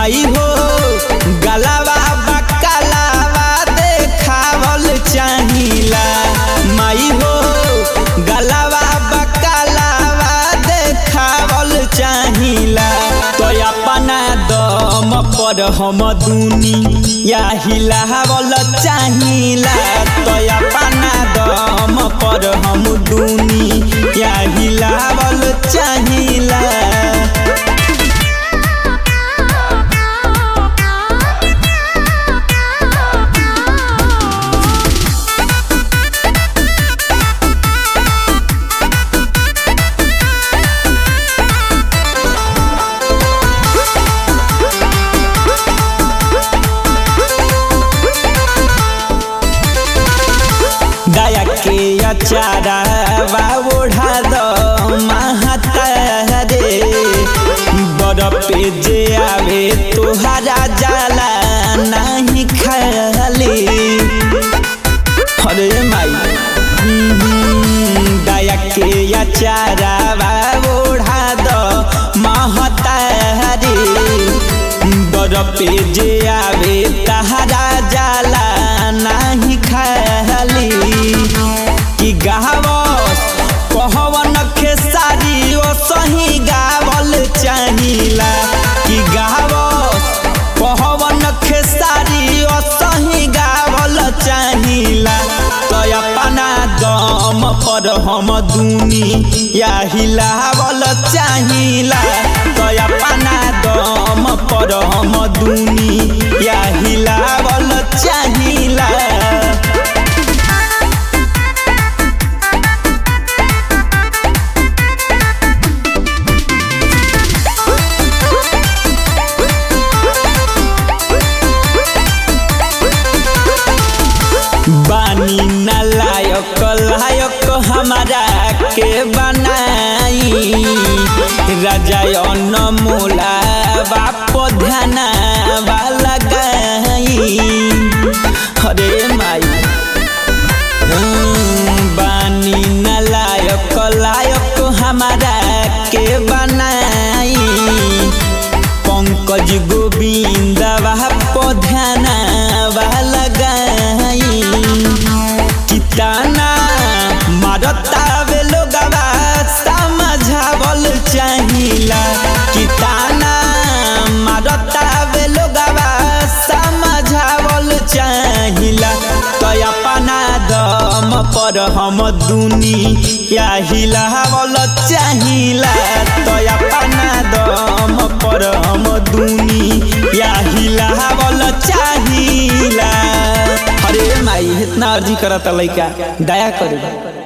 माई हो गलावा बकलावा देखावल चाहिला। माई हो गलावा बकलावा देखावल चाहिला। तो अपना दम पर हम दुनिया हिलावल चाहिला। तो अपना दम पर हम दुनिया हिलावल चाहिला। दया के अचारा ओढ़ा दो महतारे। बड़ पे जे आवे तोहरा जाला नहीं खाली। अरे माई दया के अचारा ओढ़ा दो महतारे। बड़ पे जे आवे तहरा जाला नहीं खाली। कि गावस कहवन खेसारी ओ सही गावल चाहिला। कि गावस कहवन खेसारी ओ सही गावल चाहिला। तो अपना दम पर हम दुनिया हिलावल चाहिला। तो अपना दम पर हम दुनिया हिलावल चाहिला। बानी न लायक लायक हमारा के बनाई। राजा अनमोला बाप ध्यान लगाई। अरे माई बानी न लायक लायक हमारा के बनाई। पंकज गोविंद बाप ध्यान लगाई। कितना मारता वे लोगवा समझावल चाहिला। कितना मारता वे लोगवा समझावल चाहिला। तो अपना दम पर हम दुनिया हिलावल चाहिला। तो अपना दम पर हम दुनिया हिलावल चाहिला। अरे माई इतना अर्जी करता लइका दया करू।